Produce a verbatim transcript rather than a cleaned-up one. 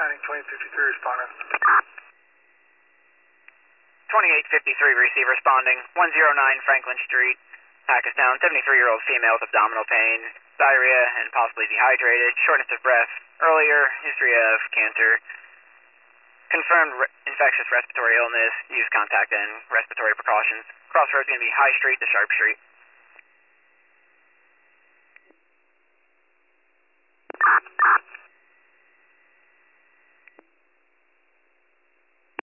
County, twenty fifty-three responding. twenty-eight fifty-three receive responding, one oh nine Franklin Street, Pakistan, seventy-three-year-old female with abdominal pain, diarrhea and possibly dehydrated, shortness of breath, earlier history of cancer, confirmed re infectious respiratory illness, use contact and respiratory precautions. Crossroads going to be High Street to Sharp Street.